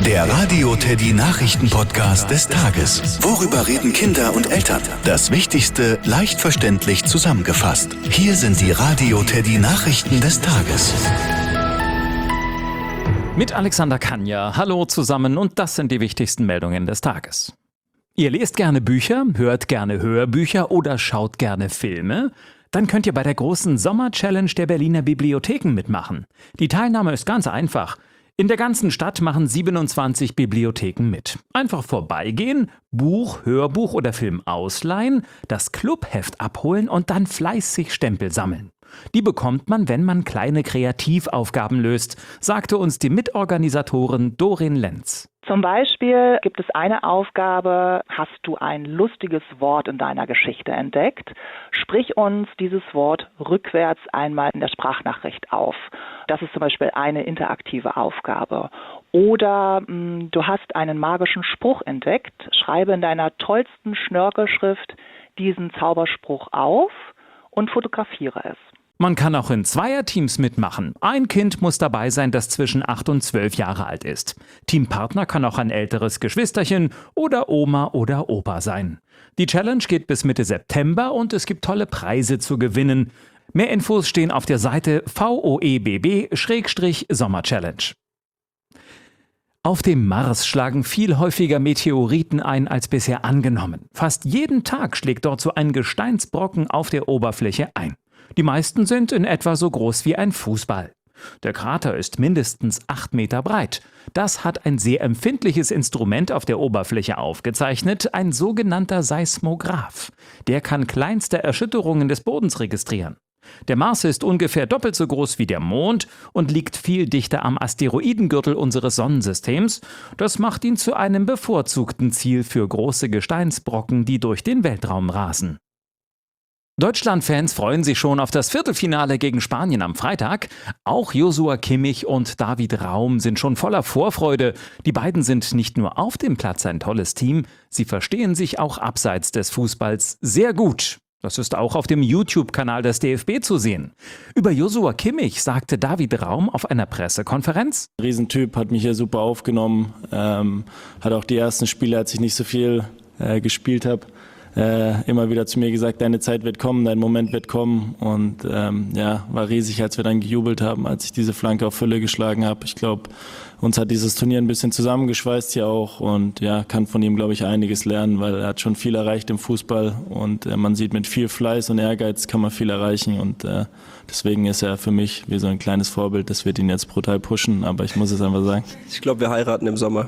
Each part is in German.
Der Radio Teddy Nachrichten-Podcast des Tages. Worüber reden Kinder und Eltern? Das Wichtigste leicht verständlich zusammengefasst. Hier sind die Radio Teddy Nachrichten des Tages. Mit Alexander Kanja. Hallo zusammen und das sind die wichtigsten Meldungen des Tages. Ihr lest gerne Bücher, hört gerne Hörbücher oder schaut gerne Filme? Dann könnt ihr bei der großen Sommer-Challenge der Berliner Bibliotheken mitmachen. Die Teilnahme ist ganz einfach. In der ganzen Stadt machen 27 Bibliotheken mit. Einfach vorbeigehen, Buch, Hörbuch oder Film ausleihen, das Clubheft abholen und dann fleißig Stempel sammeln. Die bekommt man, wenn man kleine Kreativaufgaben löst, sagte uns die Mitorganisatorin Dorin Lenz. Zum Beispiel gibt es eine Aufgabe: Hast du ein lustiges Wort in deiner Geschichte entdeckt? Sprich uns dieses Wort rückwärts einmal in der Sprachnachricht auf. Das ist zum Beispiel eine interaktive Aufgabe. Oder du hast einen magischen Spruch entdeckt. Schreibe in deiner tollsten Schnörkelschrift diesen Zauberspruch auf und fotografiere es. Man kann auch in Zweierteams mitmachen. Ein Kind muss dabei sein, das zwischen 8 und 12 Jahre alt ist. Teampartner kann auch ein älteres Geschwisterchen oder Oma oder Opa sein. Die Challenge geht bis Mitte September und es gibt tolle Preise zu gewinnen. Mehr Infos stehen auf der Seite voebb-sommerchallenge. Auf dem Mars schlagen viel häufiger Meteoriten ein als bisher angenommen. Fast jeden Tag schlägt dort so ein Gesteinsbrocken auf der Oberfläche ein. Die meisten sind in etwa so groß wie ein Fußball. Der Krater ist mindestens 8 Meter breit. Das hat ein sehr empfindliches Instrument auf der Oberfläche aufgezeichnet, ein sogenannter Seismograph. Der kann kleinste Erschütterungen des Bodens registrieren. Der Mars ist ungefähr doppelt so groß wie der Mond und liegt viel dichter am Asteroidengürtel unseres Sonnensystems. Das macht ihn zu einem bevorzugten Ziel für große Gesteinsbrocken, die durch den Weltraum rasen. Deutschland-Fans freuen sich schon auf das Viertelfinale gegen Spanien am Freitag. Auch Joshua Kimmich und David Raum sind schon voller Vorfreude. Die beiden sind nicht nur auf dem Platz ein tolles Team, sie verstehen sich auch abseits des Fußballs sehr gut. Das ist auch auf dem YouTube-Kanal des DFB zu sehen. Über Joshua Kimmich sagte David Raum auf einer Pressekonferenz: Riesentyp, hat mich hier super aufgenommen, hat auch die ersten Spiele, als ich nicht so viel gespielt habe, immer wieder zu mir gesagt, deine Zeit wird kommen, dein Moment wird kommen, und war riesig, als wir dann gejubelt haben, als ich diese Flanke auf Fülle geschlagen habe. Ich glaube, uns hat dieses Turnier ein bisschen zusammengeschweißt hier auch, und kann von ihm, glaube ich, einiges lernen, weil er hat schon viel erreicht im Fußball, und man sieht, mit viel Fleiß und Ehrgeiz kann man viel erreichen, und deswegen ist er für mich wie so ein kleines Vorbild. Das wird ihn jetzt brutal pushen, aber ich muss es einfach sagen. Ich glaube, wir heiraten im Sommer.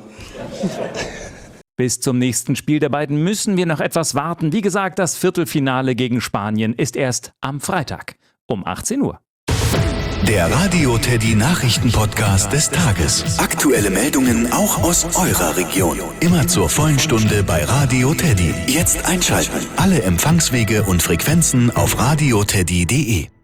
Bis zum nächsten Spiel der beiden müssen wir noch etwas warten. Wie gesagt, das Viertelfinale gegen Spanien ist erst am Freitag um 18 Uhr. Der Radio Teddy Nachrichten-Podcast des Tages. Aktuelle Meldungen auch aus eurer Region. Immer zur vollen Stunde bei Radio Teddy. Jetzt einschalten. Alle Empfangswege und Frequenzen auf radioteddy.de.